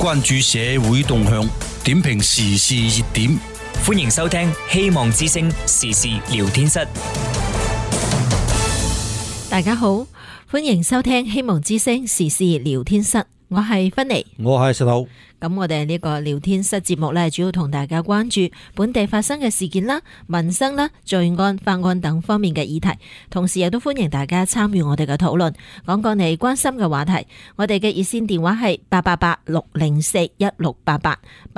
關注社會動向，點評時事熱點。 歡迎收聽希望之聲時事聊天室。 大家好，歡迎收聽希望之聲時事聊天室，我係芬妮， 我係石頭。 咁我哋呢個聊天室節目呢，主要同大家關注本地發生嘅事件啦、民生啦、罪案、法案等方面嘅議題，同時亦都歡迎大家參與我哋嘅討論，講講你關心嘅話題。我哋嘅熱線電話係888-604-1688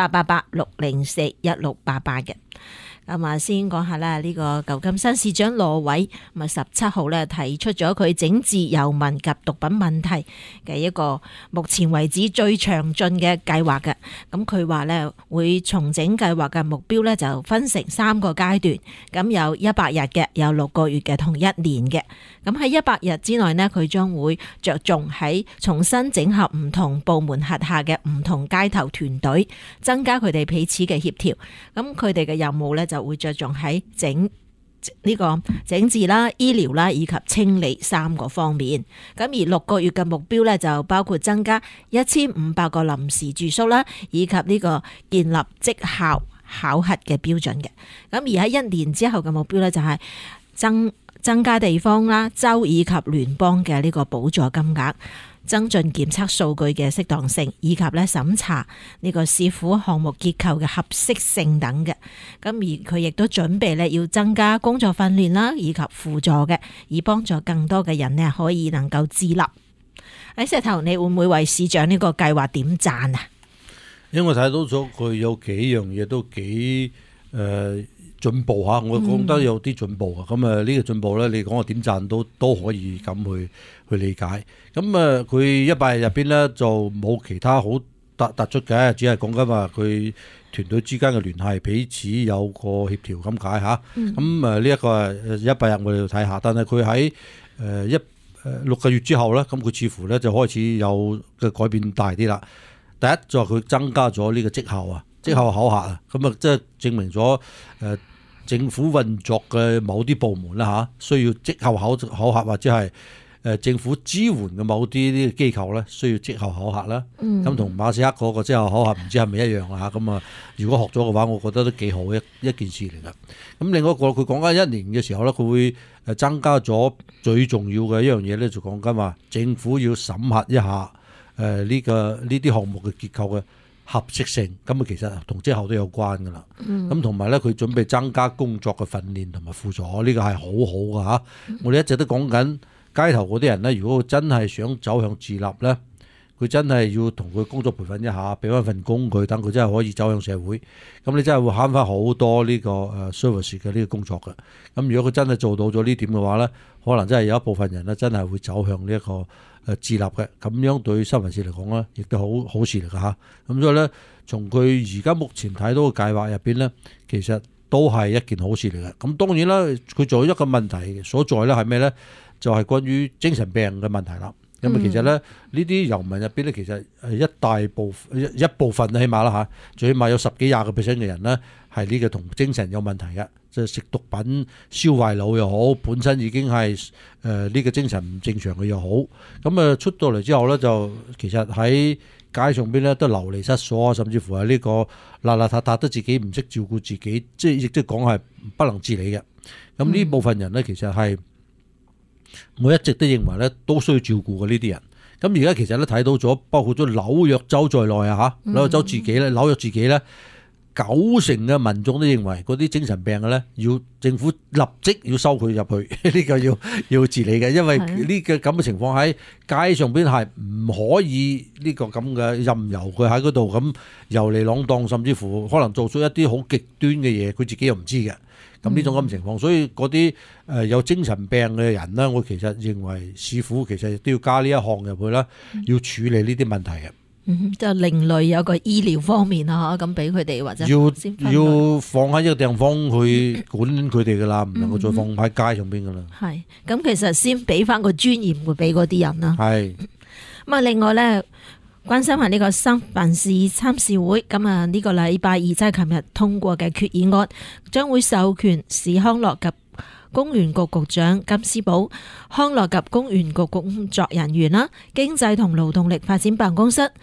888-604-1688嘅。咁啊，先講下啦，呢個舊金山市長羅偉咁啊17號咧提出咗佢整治遊民及毒品問題嘅一個目前為止最詳盡嘅計劃嘅。咁佢話咧會重整計劃嘅目標咧就分成3個階段，咁有100日嘅，有6個月嘅，同1年嘅。咁喺100日之內呢，佢將會着重喺重新整合唔同部門轄下嘅唔同街頭團隊，增加佢哋彼此嘅協調。咁佢哋嘅任務咧就會着重喺整治啦、醫療啦以及清理3個方面。咁而6個月嘅目標咧就包括增加1500個臨時住宿啦，以及呢個建立績效考核嘅標準嘅。咁而喺1年之後嘅目標咧就係增加地方啦、州以及聯邦嘅呢個補助金額，增進檢測數據嘅適當性，以及咧審查呢個市府項目結構嘅合適性等嘅。咁而佢亦都準備咧要增加工作訓練啦，以及輔助嘅，以幫助更多嘅人呢可以能夠自立。喺石頭，你會唔會為市長呢個計劃點讚啊？ 因為睇到咗佢有幾樣嘢都幾進步嚇，我覺得有啲進步啊。咁呢個進步咧，你講我點讚都可以咁去理解。咁佢100日入邊咧就冇其他好突出嘅，只係講緊話佢團隊之間嘅聯繫彼此有個協調咁解嚇。咁呢一個100日我哋要睇下，但係佢喺6個月之後咧，咁佢似乎咧就開始有嘅改變大啲啦。第一就係佢增加咗呢個績效啊，績效考核啊，咁啊即係證明咗政府運作嘅某啲部門啦嚇，需要績效考核，或者係政府支援嘅某啲呢個機構咧需要績效考核啦。咁同馬斯克嗰個績效考核唔知係咪一樣啊？咁啊，如果學咗嘅話，我覺得都幾好一件事嚟㗎。咁另外一個佢講緊1年嘅時候咧，佢會增加咗最重要嘅一樣嘢咧，就講緊話政府要審核一下呢啲項目嘅結構嘅合適性，咁啊其實同績效都有關㗎啦。咁同埋咧，佢準備增加工作嘅訓練同埋輔助，呢個係好好㗎嚇。我哋一直都講緊街頭嗰啲人咧，如果真係想走向自立咧，佢真係要同佢工作培訓一下，俾翻份工佢，等佢真係可以走向社會。咁你真係會慳翻好多呢個service 嘅呢個工作嘅。咁如果佢真係做到咗呢點嘅話咧，可能真係有一部分人咧真係會走向呢一個自立嘅。咁樣對新聞事嚟講咧，亦都好事嚟㗎嚇。咁所以咧，從佢而家目前睇到嘅計劃入邊咧，其實都係一件好事嚟嘅。咁當然啦，佢仲有一個問題所在咧係咩咧？就係關於精神病嘅問題啦。咁其實咧呢啲遊民入邊咧，其實一部分起碼啦嚇，最起碼有10幾20%嘅人咧係呢個同精神有問題嘅，即係食毒品燒壞腦又好，本身已經係呢個精神唔正常嘅又好。咁出到嚟之後咧，就其實喺街上邊咧都流離失所啊，甚至乎係呢個邋邋遢遢，都自己唔識照顧自己，即係亦都講係不能自理嘅。咁呢部分人咧，其實係我一直都認為咧，都需要照顧嘅呢啲人。咁而家其實咧睇到咗，包括咗紐約州在內啊嚇，紐約州自己咧，紐約自己咧，90%嘅民眾都認為嗰啲精神病嘅咧，要政府立即要收佢入去，呢個要治理嘅，因為呢個咁嘅情況喺街上邊係唔可以呢個咁嘅任由佢喺嗰度咁遊離浪蕩，甚至乎可能做出一啲好極端嘅嘢，佢自己又唔知嘅。咁呢種咁情況，所以嗰啲有精神病嘅人咧，我其實認為市府其實亦都要加呢一項入去啦，要處理呢啲問題嘅。 就另類有個醫療方面啊，咁俾佢哋或者要放喺一個地方去管佢哋噶啦，唔能夠再放喺街上邊噶啦。 係咁，其實先俾翻個尊嚴會俾嗰啲人啦。 係咁啊，另外咧。關心下呢個三藩市參事會，咁啊呢個禮拜二即係琴日通過嘅決議案，將會授權市康樂及公園局局長金斯堡、康樂及公園局工作人員啦、經濟同勞動力發展辦公室、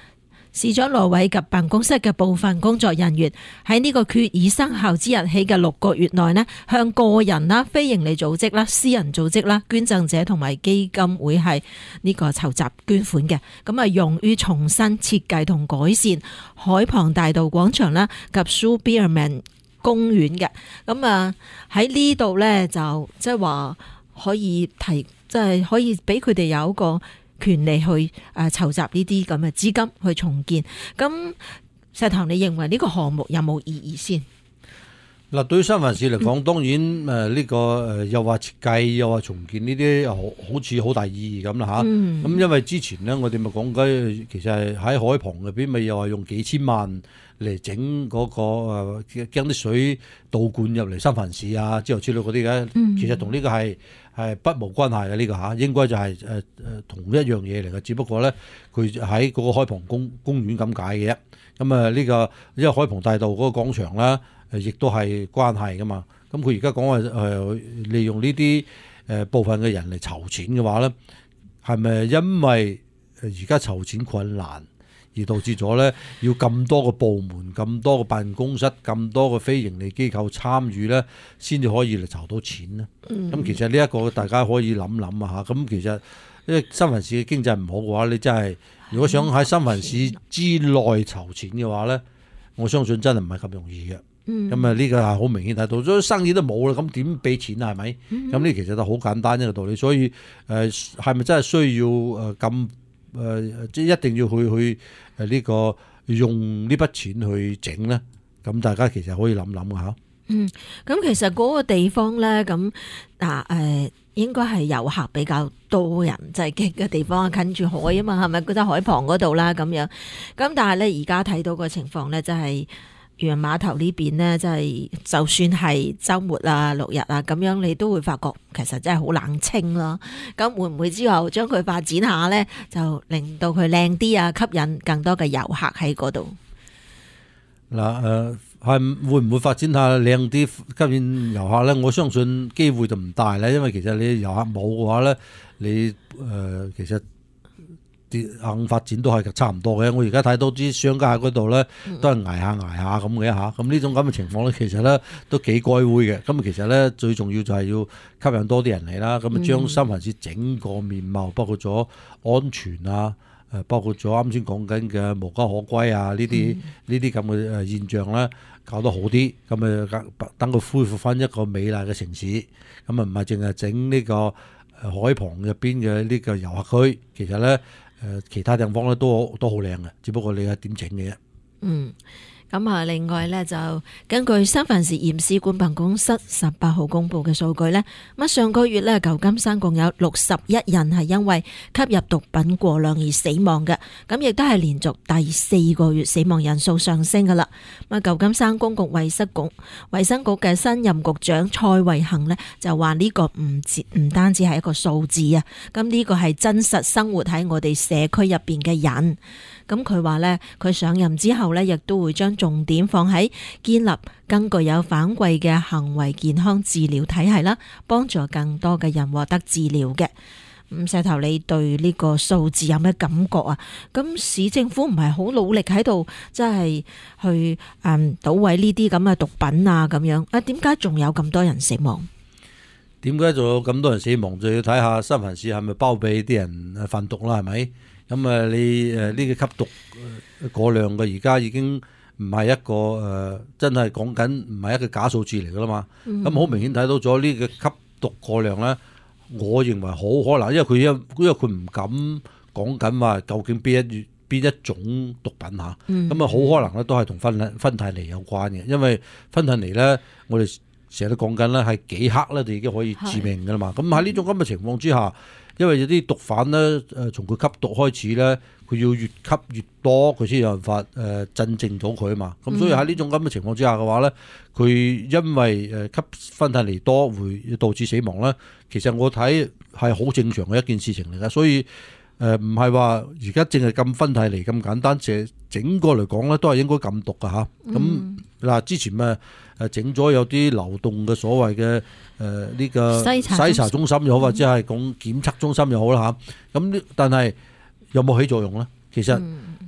市長羅偉及辦公室嘅部分工作人員喺呢個決議生效之日起嘅6個月內呢，向個人啦、非營利組織啦、私人組織啦、捐贈者同埋基金會係呢個籌集捐款嘅，咁啊用於重新設計同改善海傍大道廣場啦及蘇比爾曼公園嘅。咁啊喺呢度呢，就即係話可以即係可以俾佢哋有一個權利去籌集呢啲咁嘅資金去重建。咁石頭，你認為呢個項目有冇意義先？ 嗱，對於三藩市嚟講，當然呢個又話設計又話重建呢啲好似好大意義咁啦嚇。咁因為之前呢，我哋咪講緊，其實係喺海旁入邊咪又係用幾千萬嚟整嗰個驚啲水倒灌入嚟三藩市啊之後之類嗰啲嘅。其實同呢個係不無關係嘅呢個嚇，應該就係同一樣嘢嚟嘅，只不過咧佢喺嗰個海旁公園咁解嘅啫。咁呢個因為海傍大道嗰個廣場啦，亦都係關係噶嘛。咁佢而家講話利用呢啲部分嘅人嚟籌錢嘅話咧，係咪因為而家籌錢困難而導致咗咧要咁多個部門、咁多個辦公室、咁多個非營利機構參與咧，先至可以嚟籌到錢呢？咁其實呢一個大家可以諗諗啊嚇。咁其實因為三藩市嘅經濟唔好嘅話，你真係如果想喺三藩市之內籌錢嘅話咧，我相信真係唔係咁容易嘅。咁呢個係好明顯睇到，所以生意都冇啦，咁點俾錢啊？係咪？咁呢其實就好簡單一個道理。所以係咪真係需要咁即係一定要去呢個用呢筆錢去整咧？咁大家其實可以諗諗嘅嚇。 咁其實嗰個地方咧，咁應該係遊客比較多人滯激嘅地方，近住海啊嘛，係咪？覺得海旁嗰度啦咁樣。咁但係咧，而家睇到個情況咧，就係漁人碼頭呢邊呢，就算係週末啊、6日啊咁樣，你都會發覺其實真係好冷清咯。咁會唔會之後將佢發展下咧，就令到佢靚啲啊，吸引更多嘅遊客喺嗰度？ 嗱係會唔會發展下靚啲吸引遊客咧？我相信機會就唔大咧，因為其實你遊客冇嘅話咧，你其實硬發展都係差唔多嘅。我而家睇到啲商家喺嗰度咧，都係捱下咁嘅嚇。咁呢種咁嘅情況咧，其實咧都幾該會嘅。咁其實咧最重要就係要吸引多啲人嚟啦。咁啊將三藩市整個面貌，包括咗安全啊。包括咗啱先講緊嘅無家可歸啊，呢啲咁嘅現象咧，搞得好啲，咁啊等佢恢復翻一個美麗嘅城市，咁啊唔係淨係整呢個海旁入邊嘅呢個遊客區，其實咧其他地方咧都好靚嘅，只不過你係點整嘅啫。 咁啊，另外咧就根據三藩市驗屍官辦公室18號公佈嘅數據咧，咁上個月咧舊金山共有61人係因為吸入毒品過量而死亡嘅，咁亦都係連續第4個月死亡人數上升噶啦。咁舊金山公共衛生局嘅新任局長蔡慧恒呢，就話呢個唔單止係一個數字啊，咁呢個係真實生活喺我哋社區入邊嘅人。咁佢話呢，佢上任之後呢，亦都會將重點放喺建立更具有反饋嘅行為健康治療體系啦，幫助更多嘅人獲得治療嘅。石頭，你對呢個數字有咩感覺啊？咁市政府唔係好努力喺度，即係去搗毀呢啲咁嘅毒品啊咁樣啊？點解仲有咁多人死亡？ 點解仲有咁多人死亡？就要睇下三藩市係咪包庇啲人販毒啦？係咪？咁你呢個吸毒過量嘅，而家已經唔係一個真係講緊唔係一個假數字嚟噶啦嘛。咁好明顯睇到咗呢個吸毒過量咧，我認為好可能，因為佢唔敢講緊話究竟邊一種毒品嚇。咁啊好可能咧都係同芬太尼有關嘅，因為芬太尼咧我哋成日都講緊咧係幾克咧就已經可以致命噶啦嘛。咁喺呢種咁嘅情況之下，因為有啲毒販咧，從佢吸毒開始咧，佢要越吸越多，佢先有辦法鎮靜到佢啊嘛。咁所以喺呢種咁嘅情況之下嘅話咧，佢因為吸芬太尼多會導致死亡咧，其實我睇係好正常嘅一件事情嚟㗎。所以唔係話而家淨係禁芬太尼咁簡單，整個嚟講咧都係應該禁毒㗎嚇。咁嗱，之前咪整咗有啲流動嘅所謂嘅呢個篩查中心又好，或者係講檢測中心又好啦嚇。咁但係有冇起作用咧？其實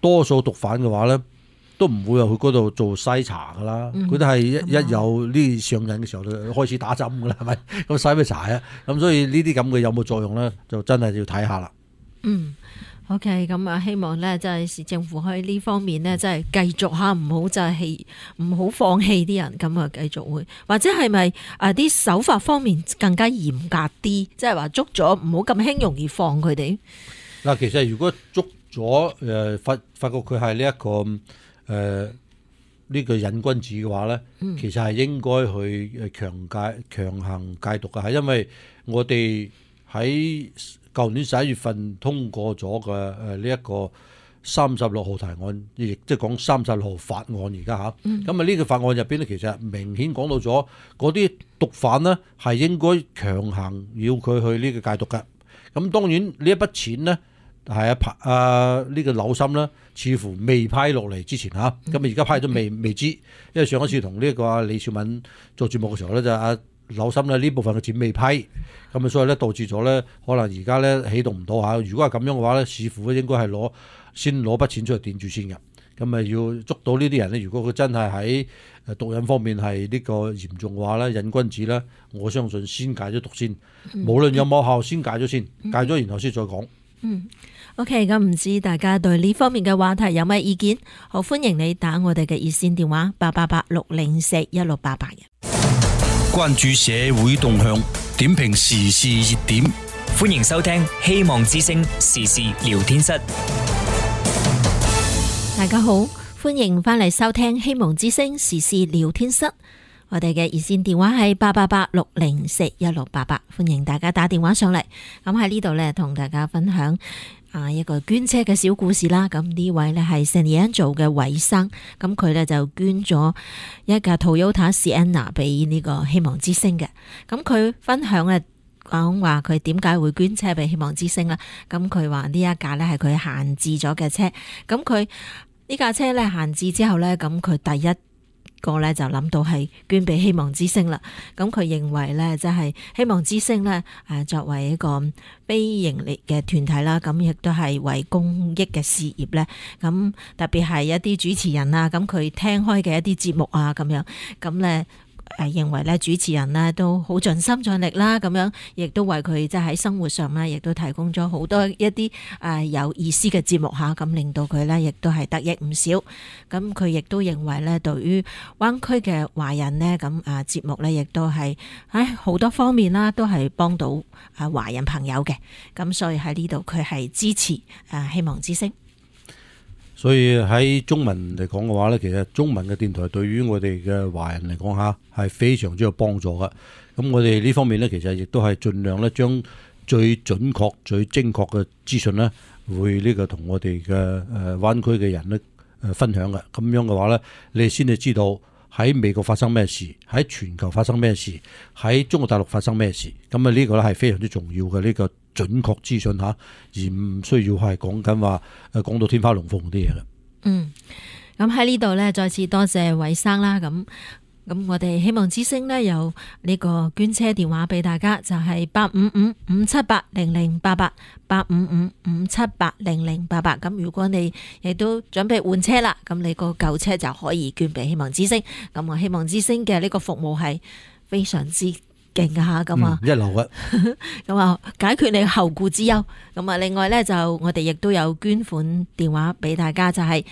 多數毒販嘅話咧，都唔會去嗰度做篩查噶啦，佢都係一有呢上癮嘅時候就開始打針噶啦，係咪？咁篩咩查啊？咁所以呢啲咁嘅有冇作用咧，就真係要睇下啦。 OK， 咁啊，希望咧，即係市政府喺呢方面咧，即係繼續唔好就係唔好放棄啲人，咁啊繼續會，或者係咪啲手法方面更加嚴格啲，即係話捉咗唔好咁輕容易放佢哋。嗱， 其實如果捉咗發覺佢係呢一個呢個癮君子嘅話咧，其實係應該去強行戒毒嘅，係因為我哋喺舊年11月份通過咗嘅呢一個36號提案，亦即係講36號法案而家嚇。咁啊呢個法案入邊咧，其實明顯講到咗嗰啲毒販呢係應該強行要佢去呢個戒毒嘅。咁當然呢一筆錢呢係呢個柳森呢似乎未批落嚟之前嚇，咁啊而家批咗未知，因為上一次同呢個李少敏做節目嘅時候咧就柳森呢部分嘅錢未批，咁啊所以咧導致咗咧可能而家咧起動唔到嚇。如果係咁樣嘅話咧，似乎應該係先攞筆錢出嚟墊住先嘅。咁啊要捉到呢啲人咧，如果佢真係喺毒癮方面係呢個嚴重嘅話咧，癮君子咧，我相信先戒咗毒先，無論有冇效先戒咗先，戒咗然後先再講。 OK， 咁唔知大家對呢方面嘅話題有咩意見？好歡迎你打我哋嘅熱線電話888-604-1688嘅。 關注社會動向，點評時事熱點。 歡迎收聽希望之聲時事聊天室。 大家好，歡迎翻嚟收聽希望之聲時事聊天室。我哋嘅熱線電話係888-604-1688，歡迎大家打電話上嚟。咁喺呢度呢，同大家分享一個捐車嘅小故事啦。咁呢位呢係聖尼安做嘅韋生，咁佢呢就捐咗一架 Toyota Sienna 俾呢個希望之聲嘅。咁佢分享呢講話佢點解會捐車俾希望之聲啦。咁佢話呢一架呢係佢閒置咗嘅車。咁佢呢架車呢閒置之後呢，咁佢第一個咧就諗到係捐俾希望之聲啦。咁佢認為咧，即係希望之聲咧，作為一個非盈利嘅團體啦，咁亦都係為公益嘅事業咧。咁特別係一啲主持人啊，咁佢聽開嘅一啲節目啊，咁樣咁咧。認為咧主持人呢都好盡心盡力啦，咁樣亦都為佢即係喺生活上呢，亦都提供咗好多一啲有意思嘅節目下，咁令到佢呢亦都係得益唔少。咁佢亦都認為呢，對於灣區嘅華人呢，咁節目呢亦都係喺好多方面啦，都係幫到華人朋友嘅。咁所以喺呢度佢係支持希望之聲。 所以喺中文嚟講嘅話咧，其實中文嘅電台對於我哋嘅華人嚟講嚇係非常之有幫助嘅。咁我哋呢方面咧，其實亦都係盡量咧將最準確、最精確嘅資訊咧，會呢個同我哋嘅灣區嘅人咧分享嘅。咁樣嘅話咧，你先至知道喺美國發生咩事，喺全球發生咩事，喺中國大陸發生咩事。咁啊呢個咧係非常之重要嘅呢個準確資訊嚇，而唔需要係講緊話講到天花龍鳳啲嘢嘅。 咁喺呢度呢，再次多謝韋生啦。咁我哋希望之聲呢，有呢個捐車電話俾大家，就係855-578-0088 855-578-0088。咁如果你亦都準備換車啦，咁你個舊車就可以捐俾希望之聲。咁我希望之聲嘅呢個服務係非常之勁噶吓，咁啊， 一流嘅， 咁啊解決你後顧之憂。咁啊，另外咧就我哋亦都有捐款電話俾大家，就係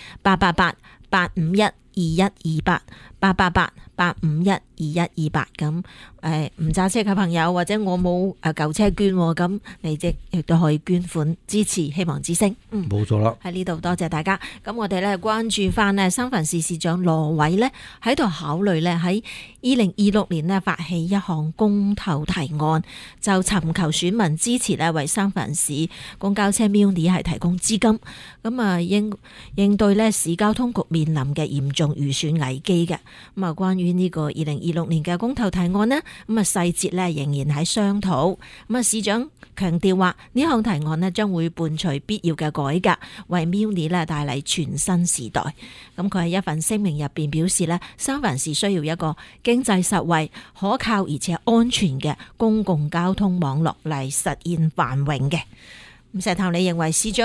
888-851-2128 888-851-2128。咁唔揸車嘅朋友，或者我冇舊車捐，咁你亦都可以捐款支持希望之聲。 冇錯啦。 喺呢度多謝大家。咁我哋咧關注翻呢三藩市市長羅偉呢喺度考慮呢喺2026年呢發起一項公投提案，就尋求選民支持呢為三藩市公交車 Muni 係提供資金，咁啊應對呢市交通局面臨嘅嚴重預算危機嘅。咁啊關於呢個2026年嘅公投提案呢，咁啊細節呢仍然喺商討。咁啊市長強調話呢項提案呢將會伴隨必要嘅改革，為 Muni 呢帶嚟全新時代。咁佢喺一份聲明入邊表示呢，三藩市需要一個經濟實惠、可靠而且安全嘅公共交通網絡嚟實現繁榮嘅。咁石頭，你認為市長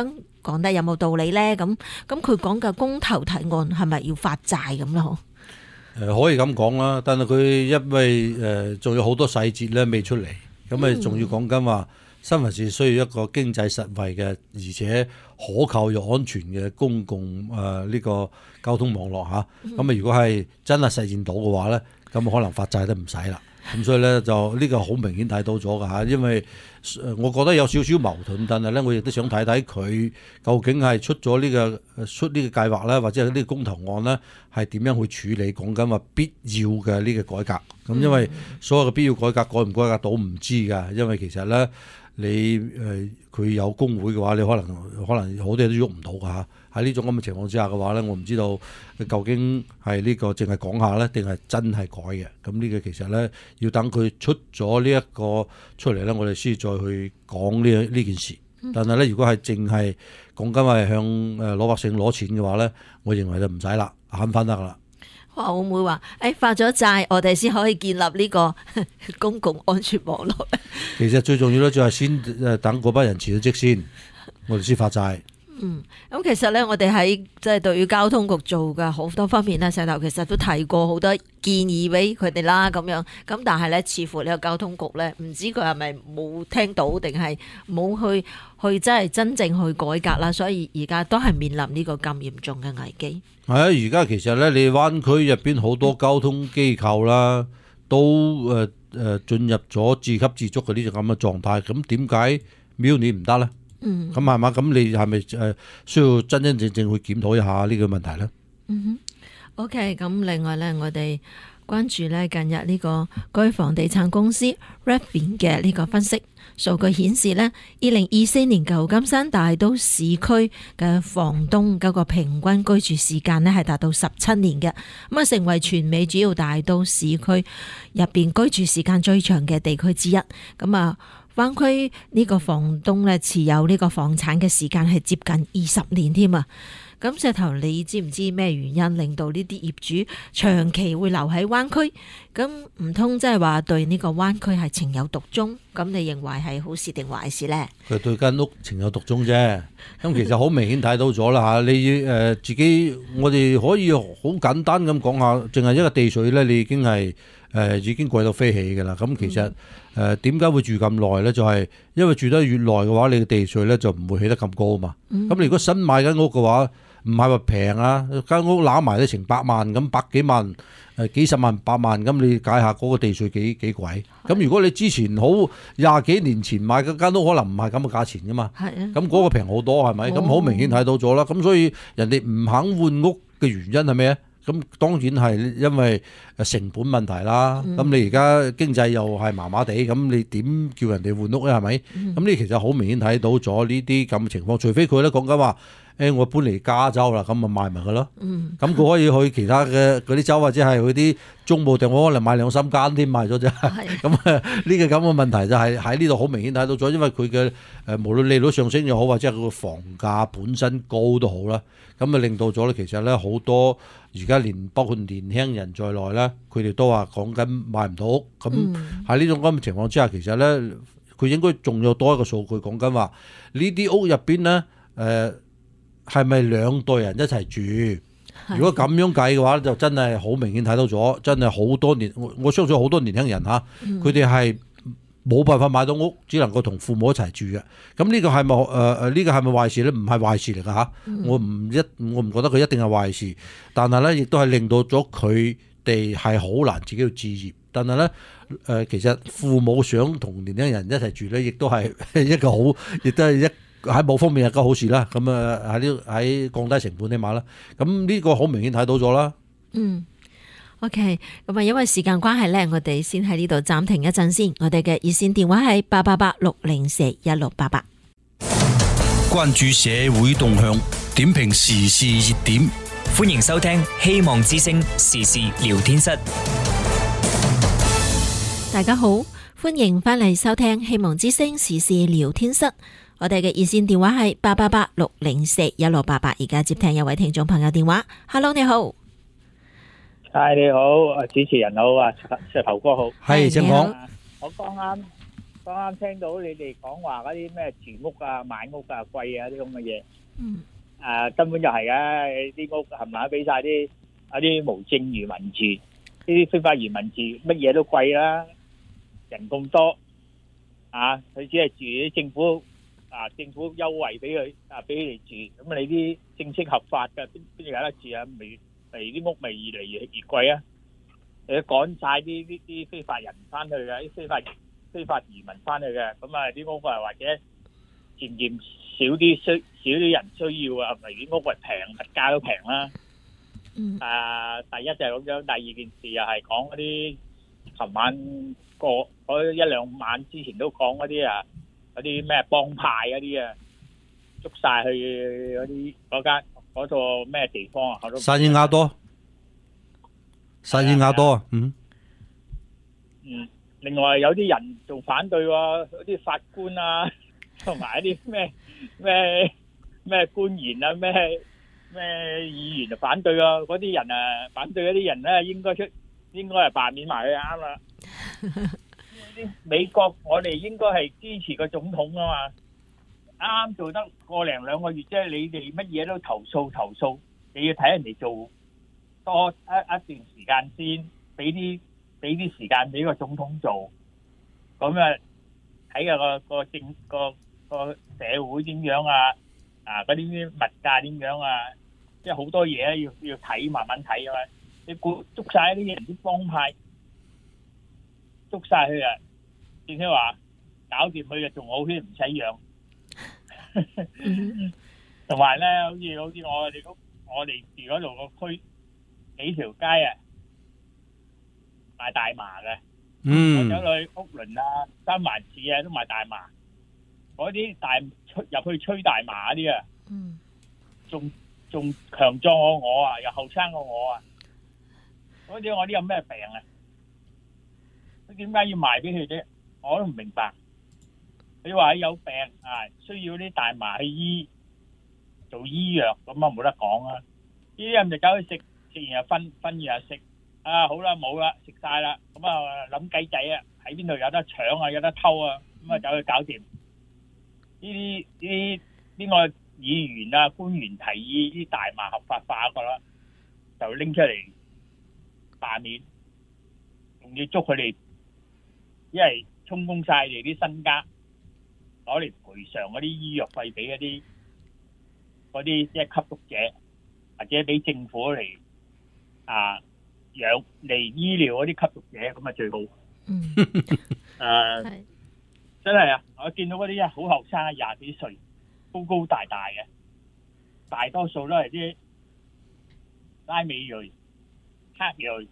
講得有冇道理咧？咁佢講嘅公投提案係咪要發債咁咯？ 可以咁講啦，但係佢因為仲有好多細節咧未出嚟，咁仲要講緊話新聞是需要一個經濟實惠嘅，而且可靠又安全嘅公共呢個交通網絡嚇。咁如果係真係實現到嘅話咧，咁可能發債都唔使啦。咁所以咧就呢個好明顯睇到咗㗎嚇，因為我覺得有少少矛盾，但係咧我亦都想睇睇佢究竟係出呢個計劃咧，或者係呢個公投案咧係點樣去處理講緊話必要嘅呢個改革。咁因為所有嘅必要改革改唔改革到唔知㗎，因為其實咧你佢有工會嘅話，你可能好多嘢都喐唔到㗎嚇。喺呢種咁嘅情況之下嘅話咧，我唔知道究竟係呢個淨係講下咧，定係真係改嘅。咁呢個其實咧要等佢出咗呢一個出嚟咧，我哋先再去講呢件事。但係咧，如果係淨係講緊係向老百姓攞錢嘅話咧，我認為就唔使啦，慳翻得噶啦。 會唔會話發咗債，我哋先可以建立呢個公共安全網絡？ 其實最重要咧就係先等嗰班人辭咗職先，我哋先發債。 咁其實咧，我哋喺即係對於交通局做嘅好多方面咧，石頭其實都提過好多建議俾佢哋啦，咁樣。咁但係咧，似乎呢個交通局咧，唔知佢係咪冇聽到，定係冇去真正去改革啦。所以而家都係面臨呢個咁嚴重嘅危機。係啊， 而家其實咧，你灣區入邊好多交通機構啦，都進入咗自給自足嘅呢種咁嘅狀態。咁點解 Muni 唔得咧？咁係嘛？咁你係咪需要真真正正去檢討一下呢個問題咧 ？OK， 咁另外咧，我哋關注咧近日呢個據房地產公司 Redfin 嘅呢個分析數據顯示咧，2024年舊金山大都市區嘅房東嗰個平均居住時間咧係達到17年嘅，咁啊成為全美主要大都市區入邊居住時間最長嘅地區之一。咁啊，灣區呢個房東咧持有呢個房產嘅時間係接近20年添啊！咁石頭，你知唔知咩原因令到呢啲業主長期會留喺灣區？咁唔通即係話對呢個灣區係情有獨鍾？咁你認為係好事定壞事呢？ 佢對間屋情有獨鍾啫。咁其實好明顯睇到咗啦嚇，你自己我哋可以好簡單咁講下，淨係一個地稅咧，你已經係已經貴到飛起㗎啦。咁其實點解會住咁耐咧？就係因為住得越耐嘅話，你嘅地稅咧就唔會起得咁高啊嘛。咁你如果新買間屋嘅話，唔係話平啊，間屋攬埋都成百萬咁，百幾萬幾十萬百萬咁，你解下嗰個地稅幾貴？咁如果你之前好20幾年前買嗰間屋，可能唔係咁嘅價錢噶嘛。咁嗰個平好多係咪？咁好明顯睇到咗啦。咁所以人哋唔肯換屋嘅原因係咩？咁當然係因為成本問題啦。咁你而家經濟又係麻麻地，咁你點叫人哋換屋咧？係咪？咁呢其實好明顯睇到咗呢啲咁嘅情況，除非佢咧講緊話。我搬嚟加州啦，咁咪賣埋佢咯。咁佢可以去其他嘅嗰啲州，或者係去啲中部地方，可能買2、3間添，賣咗啫。咁呢個咁嘅問題就係喺呢度好明顯睇到咗，因為佢嘅無論利率上升又好，或者係佢個房價本身高都好啦，咁啊令到咗咧，其實咧好多而家包括年輕人在內咧，佢哋都話講緊買唔到屋。咁喺呢種咁嘅情況之下，其實咧佢應該仲有多一個數據講緊話，呢啲屋入邊咧係咪2代人一齊住？如果咁樣計嘅話，就真係好明顯睇到咗，真係好多年，我相信好多年輕人嚇，佢哋係冇辦法買到屋，只能夠同父母一齊住嘅。咁呢個係咪呢個係咪壞事咧？唔係壞事嚟㗎嚇，我唔覺得佢一定係壞事，但係咧亦都係令到咗佢哋係好難自己去置業。但係咧其實父母想同年輕人一齊住咧，亦都係一個好，亦都係喺某方面係個好事啦，咁喺降低成本起碼啦，咁呢個好明顯睇到咗啦。 OK， 咁啊，因為時間關係咧，我哋先喺呢度暫停一陣先。我哋嘅熱線電話係888-604-1688。 關注社會動向，點評時事熱點， 歡迎收聽希望之聲時事聊天室。 大家好，歡迎翻嚟收聽希望之聲時事聊天室。我哋嘅熱線電話係888-604-1688，而家接聽有位聽眾朋友電話。Hello， 你好。 你好，主持人好啊，石頭哥好。 係，請講。 我剛啱剛啱聽到你哋講話嗰啲咩住屋啊、買屋啊貴啊啲咁嘅嘢，根本就係嘅，啲屋係咪俾晒啲無證移民住，呢啲非法移民住，乜嘢都貴啦，人咁多啊，佢只係住啲政府優惠俾佢哋住，咁你啲正式合法嘅邊度有得住啊？啲屋咪越嚟越貴啊！你趕晒啲非法人翻去嘅，啲非法移民翻去嘅，咁啊啲屋啊或者漸漸少啲人需要啊，咪啲屋係平，物價都平啦。第一就係咁樣，第二件事又係講嗰啲，琴晚嗰一兩晚之前都講嗰啲咩幫派嗰啲啊，捉晒去嗰個咩地方啊？ 沙伊亞多啊， 另外有啲人仲反對喎，嗰啲法官啊，同埋一啲咩官員啊，咩議員就反對啊，嗰啲人啊反對嗰啲人咧，應該係罷免埋佢啱啦。美國我哋應該係支持個總統啊嘛，啱做得個零兩個月啫，你哋乜嘢都投訴，你要睇人哋做多一段時間先，俾啲時間俾個總統做，咁啊睇下個社會點樣啊，嗰啲物價點樣啊，即係好多嘢要睇，慢慢睇啊嘛。你捉晒啲人啲幫派，捉晒佢啊！正先話搞掂佢就仲好啲，唔使養。同埋咧，好似我哋住嗰度個區幾條街啊，賣大麻嘅。我走去屋崙啊、三藩市啊都賣大麻。嗰啲入去吹大麻嗰啲啊，仲強壯過我啊，又後生過我啊。嗰啲我啲有咩病啊？佢點解要賣俾佢啫？我都唔明白。你話有病需要啲大麻去做醫藥，咁啊冇得講啊！呢啲人就走去食完又瞓完又食，好啦冇啦，食晒啦，咁啊諗計仔啊，喺邊度有得搶啊，有得偷啊，咁啊走去搞掂。呢個議員啊官員提議啲大麻合法化個啦，就拎出嚟罷免，仲要捉佢哋，因為充公晒佢哋啲身家，攞嚟賠償嗰啲醫藥費俾嗰啲即係吸毒者，或者俾政府嚟醫療嗰啲吸毒者，咁啊最好。真係啊！我見到嗰啲好後生，廿幾歲，高高大大嘅，大多數都係啲拉美裔、黑裔、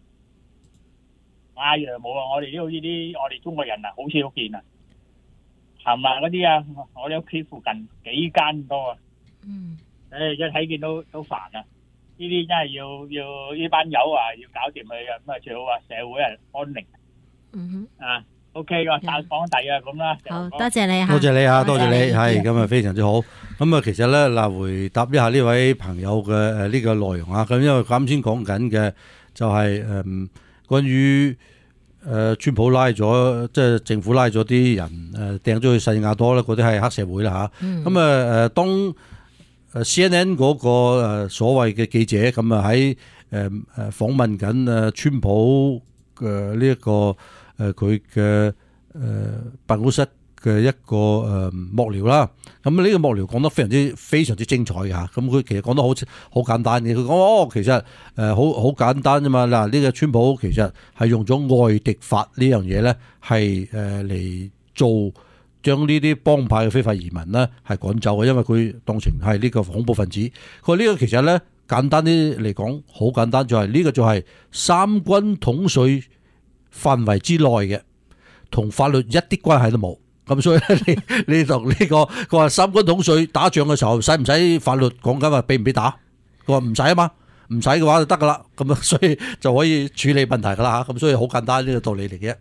亞裔冇啊！我哋好似我哋中國人啊，好少見啊，係嘛嗰啲啊？我哋屋企附近幾間多啊！一睇見都煩啊！呢啲真係要呢班友要搞掂佢啊！咁啊最好社會安寧。OK， 我打講第咁啦。 好多謝你多謝你係咁啊，非常之好。咁啊，其實咧嗱，回答一下呢位朋友嘅呢個內容啊。咁因為啱先講緊嘅就係關於川普拉咗，即係政府拉咗啲人掟咗去西雅多咧，嗰啲係黑社會啦嚇。咁當CNN 嗰個所謂嘅記者咁啊喺訪問緊川普嘅呢一個佢嘅辦公室嘅一個幕僚啦，咁呢個幕僚講得非常之精彩嘅嚇，咁佢其實講得好簡單嘅，佢講其實好簡單啫嘛。嗱，呢個川普其實係用咗外敵法呢樣嘢咧，係嚟將呢啲幫派嘅非法移民咧係趕走嘅，因為佢當成係呢個恐怖分子。佢話呢個其實咧簡單啲嚟講，好簡單，就係呢個就係三軍統帥範圍之內嘅，同法律一啲關係都冇。咁所以咧，你同呢個佢話三軍統帥打仗嘅時候，使唔使法律講緊話俾唔俾打？佢話唔使啊嘛，唔使嘅話就得噶啦。咁啊，所以就可以處理問題噶啦嚇。咁所以好簡單呢個道理嚟嘅。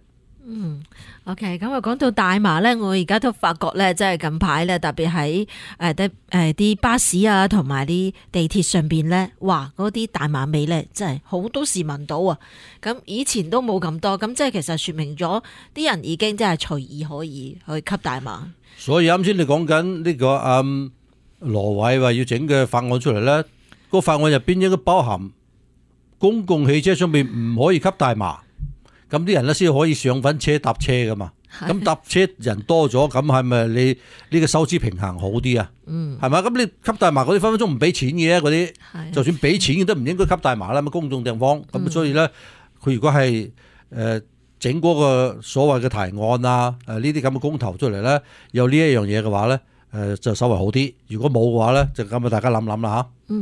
OK， 咁啊講到大麻咧，我而家都發覺咧，即係近排咧，特別喺啲巴士啊，同埋啲地鐵上邊咧，哇，嗰啲大麻味咧，真係好多時聞到啊！咁以前都冇咁多，咁即係其實說明咗啲人已經真係隨意可以去吸大麻。 所以啱先你講緊呢個羅偉話要整嘅法案出嚟咧，個法案入邊應該包含公共汽車上面唔可以吸大麻。咁啲人咧先可以上返車搭車噶嘛，咁搭車人多咗，咁係咪你呢個收支平衡好啲啊？係咪？咁你吸大麻嗰啲分分鐘唔俾錢嘅嗰啲，就算俾錢嘅都唔應該吸大麻啦。咁公眾地方，咁所以咧，佢如果係整嗰個所謂嘅提案啊，呢啲咁嘅公投出嚟咧，有呢一樣嘢嘅話咧，就稍微好啲。如果冇嘅話咧，就咁啊，大家諗諗啦嚇。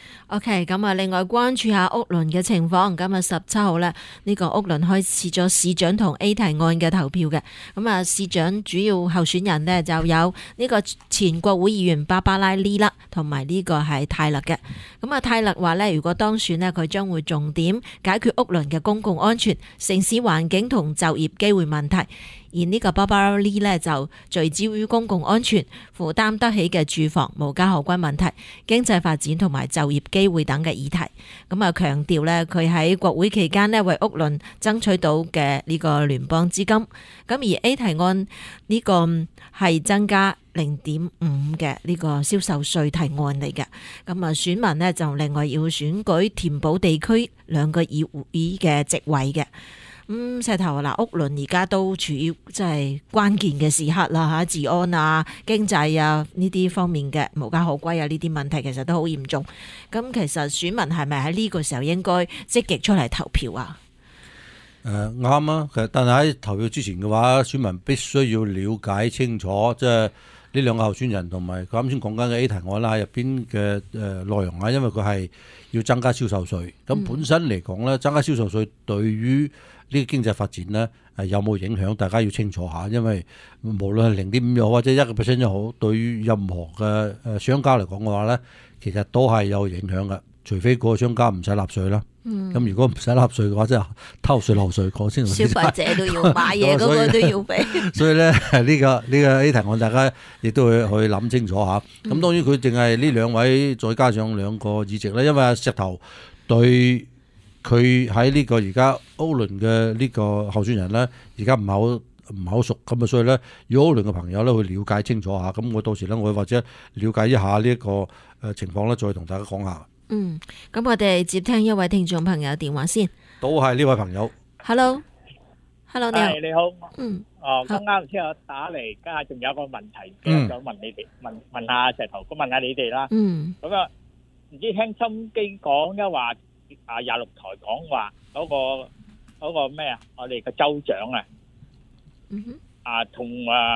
OK， 咁啊，另外關注下屋崙嘅情況。今日17號咧，呢個屋崙開始咗市長同 A 提案嘅投票嘅。咁啊，市長主要候選人呢，就有呢個前國會議員芭芭拉利啦，同埋呢個係泰勒嘅。咁啊，泰勒話呢，如果當選呢，佢將會重點解決屋崙嘅公共安全、城市環境同就業機會問題。而呢個芭芭拉利呢，就聚焦於公共安全、負擔得起嘅住房、無家可歸問題、經濟發展同埋就業機會等嘅議題。咁啊，強調呢，佢喺國會期間呢，為屋崙爭取到嘅呢個聯邦資金。咁而 A 提案呢個係增加0.5嘅呢個銷售稅提案嚟嘅。咁啊，選民呢，就另外要選舉填補地區2個議會嘅席位嘅。石頭嗱，屋崙而家都處於即係關鍵嘅時刻啦嚇，治安啊、經濟啊呢啲方面嘅無家可歸啊呢啲問題其實都好嚴重。咁其實選民係咪喺呢個時候應該積極出嚟投票啊？ 啱啊，其實但係喺投票之前嘅話，選民必須要了解清楚，即係呢兩個候選人同埋佢啱先講緊嘅 A 提案啦，入邊嘅內容啊，因為佢係要增加銷售稅。咁本身嚟講咧，增加銷售稅對於呢個經濟發展咧有冇影響？大家要清楚下，因為無論係0.5又好或者1% 又好，對於任何嘅商家嚟講嘅話咧，其實都係有影響嘅。除非個商家唔使納稅啦。咁如果唔使納稅嘅話，即係偷稅漏稅講先。 消費者都要買嘢，嗰個都要俾。 所以咧，呢個 A 提案大家亦都去諗清楚下。咁當然佢淨係呢兩位，再加上2個議席咧，因為石頭對佢喺呢個而家屋崙嘅呢個候選人咧，而家唔係好熟咁啊，所以咧，如果屋崙嘅朋友咧去了解清楚下，咁我到時咧我或者了解一下呢一個情況咧，再同大家講下。 咁我哋接聽一位聽眾朋友電話先。 都係呢位朋友。 Hello，你好。 你好。剛啱先我打嚟，家下仲有個問題想問你哋，問下石頭，問下你哋啦。咁啊，唔知聽心機講一話26台講話嗰個咩啊？我哋嘅州長啊，同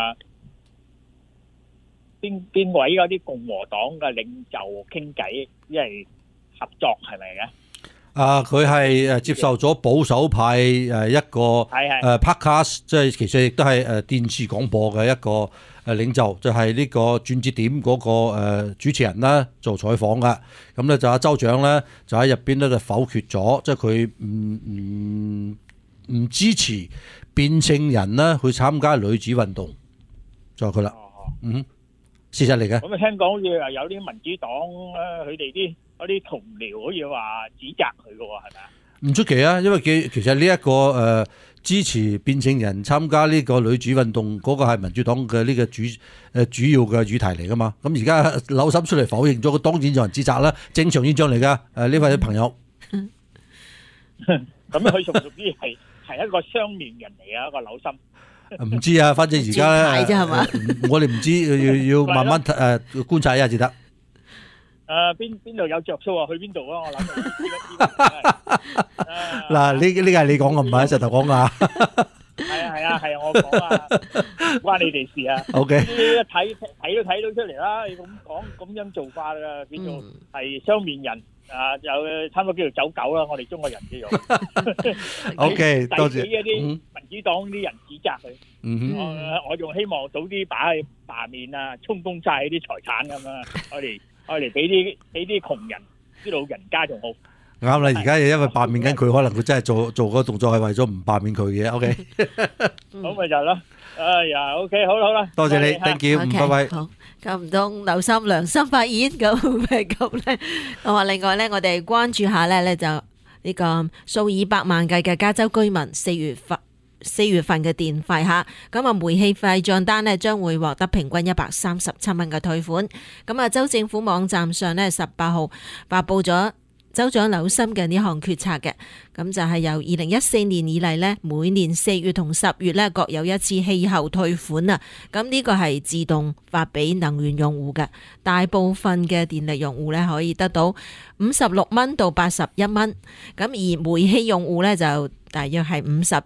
邊位嗰啲共和黨嘅領袖傾偈，因為合作係咪嘅？ 佢係接受咗保守派一個podcast， 即係其實亦都係電視廣播嘅一個領袖，就係呢個轉折點嗰個主持人啦，做採訪嘅。咁咧就阿州長咧就喺入邊咧就否決咗，即係佢唔支持變性人咧去參加女子運動，就係佢啦。事實嚟嘅。 咁啊，聽講好似有啲民主黨佢哋啲嗰啲同僚好似話指責佢嘅喎，係咪啊？ 唔出奇啊，因為其實呢一個支持變性人參加呢個女子運動嗰個係民主黨嘅呢個主要嘅議題嚟噶嘛。咁而家扭心出嚟否認咗，佢當然有人指責啦，正常現象嚟噶。呢位朋友， 咁佢屬唔屬於係一個雙面人嚟啊？一個扭心。 唔知啊，反正而家咧，我哋唔知，要慢慢觀察一下至得。 邊度有着數啊？去邊度啊？我諗。 嗱，呢個係你講嘅，唔係石頭講噶。 係啊，我講啊，關你哋事啊。 OK。 睇都睇到出嚟啦，你咁講咁樣做法啊，叫做係雙面人。有差唔多叫做走狗啦，我哋中國人叫做。 OK， 多謝。 一啲民主黨啲人指責佢，我仲希望早啲擺喺下面啊，充公晒啲財產咁啊，我嚟俾啲窮人啲老人家仲好。 啱啦，而家因為罷免緊佢，可能佢真係做嗰個動作係為咗唔罷免佢嘅。OK， 好咪就係咯。哎呀，OK，好啦好啦， 多謝你，thank you， OK， 拜拜。 好，咁唔通留心良心發現咁咩咁咧？咁啊，另外咧，我哋關注下咧就呢個數以百萬計嘅加州居民4月份嘅電費嚇，咁啊煤氣費帳單呢將會獲得平均137蚊嘅退款。咁啊，州政府網站上呢18號發布咗州長紐森嘅呢項決策嘅，咁就係由2014年以嚟呢，每年4月同10月呢各有一次氣候退款啊。咁呢個係自動發俾能源用戶嘅，大部分嘅電力用戶呢可以得到56蚊到81蚊，咁而煤氣用戶呢就大約係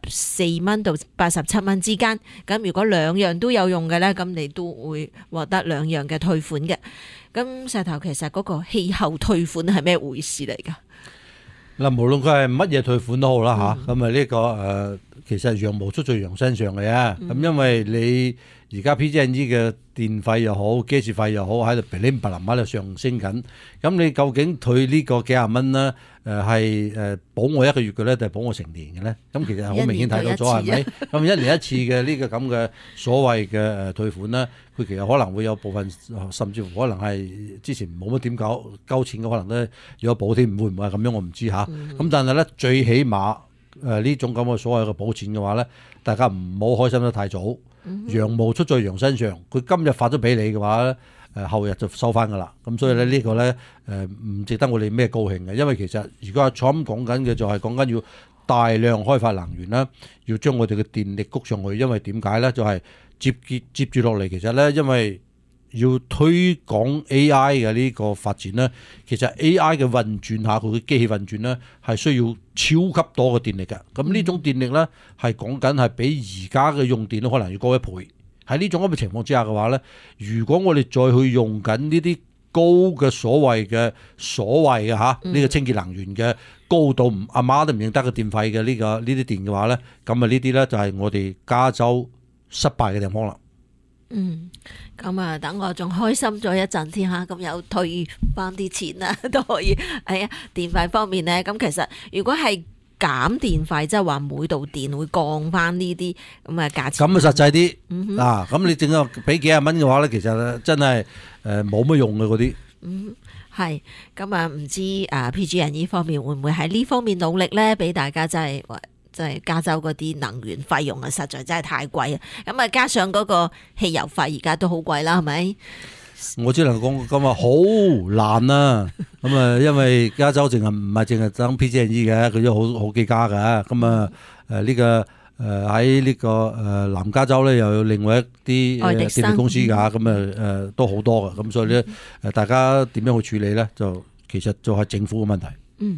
54蚊到87蚊之間。咁如果兩樣都有用嘅呢，咁你都會獲得兩樣嘅退款嘅。咁石頭，其實嗰個氣候退款係咩回事嚟㗎？ 嗱，無論佢係乜嘢退款都好啦嚇，咁啊呢個其實羊毛出在羊身上嘅啊。咁因為你而家 PG&E 嘅電費又好，機費費又好，喺度噼哩啪啦喺度上升緊。咁你究竟退呢個幾廿蚊咧？係保我一個月嘅咧，定係保我成年嘅咧？咁其實好明顯睇到咗，係咪？咁一年一次嘅呢個咁嘅所謂嘅退款咧，佢其實可能會有部分，甚至乎可能係之前冇乜點交錢嘅，可能咧有補添，會唔會係咁樣？我唔知嚇。咁但係咧，最起碼呢種咁嘅所謂嘅補錢嘅話咧，大家唔好開心得太早。羊毛出在羊身上，佢今日發咗俾你嘅話咧，後日就收翻噶啦。咁所以咧呢個咧唔值得我哋咩高興嘅，因為其實如果阿 Trump 講緊嘅就係講緊要大量開發能源啦，要將我哋嘅電力谷上去。因為點解咧？就係接住落嚟，其實咧因為要推廣 AI 嘅呢個發展咧，其實 AI 嘅運轉下佢嘅機器運轉咧係需要超級多嘅電力嘅。咁呢種電力咧係講緊係比而家嘅用電都可能要高1倍。喺呢種咁嘅情況之下嘅話咧，如果我哋再去用緊呢啲高嘅所謂嘅嚇呢個清潔能源嘅高到阿媽都唔認得嘅電費嘅呢啲電嘅話咧，咁啊呢啲咧就係我哋加州失敗嘅地方啦。 咁啊，等我仲開心咗一陣添嚇，咁有退翻啲錢啦，都可以。係啊，電費方面咧，咁其實如果係減電費，即係話每度電會降翻呢啲咁嘅價錢， 咁啊實際啲嗱。咁你淨係俾幾廿蚊嘅話咧，其實真係冇乜用嘅嗰啲。 係咁啊，唔知PG&E 方面會唔會喺呢方面努力咧，俾大家真係加州嗰啲能源費用啊，實在真係太貴啊！咁啊，加上嗰個汽油費而家都好貴啦，係咪？ 我只能講咁啊，好難啊！咁啊，因為加州唔係淨係等 PG&E 嘅，佢都好幾家嘅。咁啊呢個喺呢個南加州咧，又有另外一啲電力公司㗎。咁啊都好多嘅。咁所以咧大家點樣去處理咧？就其實就係政府嘅問題。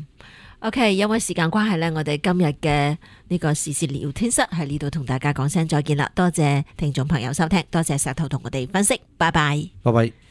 OK， 因為時間關係咧，我哋今日嘅呢個時事聊天室喺呢度同大家講聲再見啦。多謝聽眾朋友收聽，多謝石頭同我哋分析，拜拜。 拜拜。